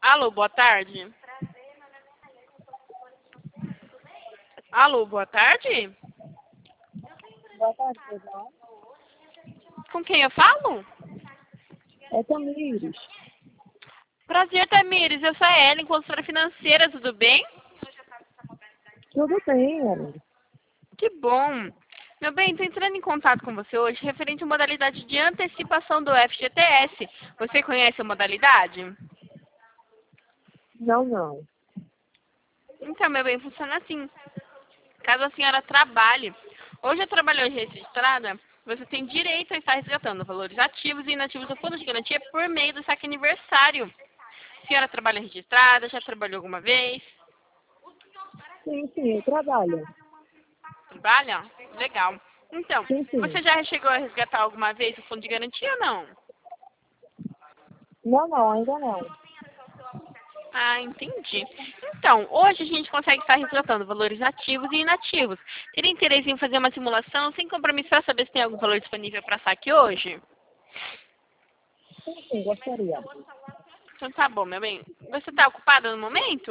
Alô, boa tarde. Alô, boa tarde. Boa tarde, pessoal. Com quem eu falo? É Tamires. Prazer, Tamires. Eu sou a Ellen, consultora financeira, tudo bem? Tudo bem, Ellen. Que bom. Meu bem, estou entrando em contato com você hoje referente à modalidade de antecipação do FGTS. Você conhece a modalidade? Não. Então, meu bem, funciona assim. Caso a senhora trabalhe, hoje trabalhou registrada, você tem direito a estar resgatando valores ativos e inativos do fundo de garantia por meio do saque aniversário. A senhora trabalha registrada, já trabalhou alguma vez? Sim, eu trabalho. Trabalha? Legal. Então, Sim. você já chegou a resgatar alguma vez o fundo de garantia ou não? Não, ainda não. Ah, entendi. Então, hoje a gente consegue estar resgatando valores ativos e inativos. Teria interesse em fazer uma simulação sem compromisso para saber se tem algum valor disponível para saque hoje? Sim, gostaria. Então tá bom, meu bem. Você está ocupada no momento?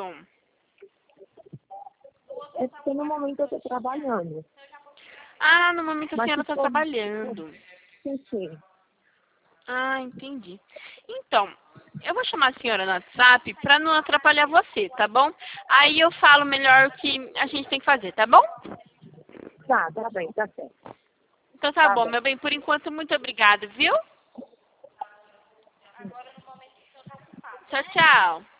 É porque no momento eu estou trabalhando. Ah, no momento a Mas senhora se está for... trabalhando. Sim. Ah, entendi. Então, eu vou chamar a senhora no WhatsApp para não atrapalhar você, tá bom? Aí eu falo melhor o que a gente tem que fazer, tá bom? Tá bem, tá certo. Então tá Tá bom, bem. meu bem. Por enquanto, muito obrigada, viu? Tchau, tchau.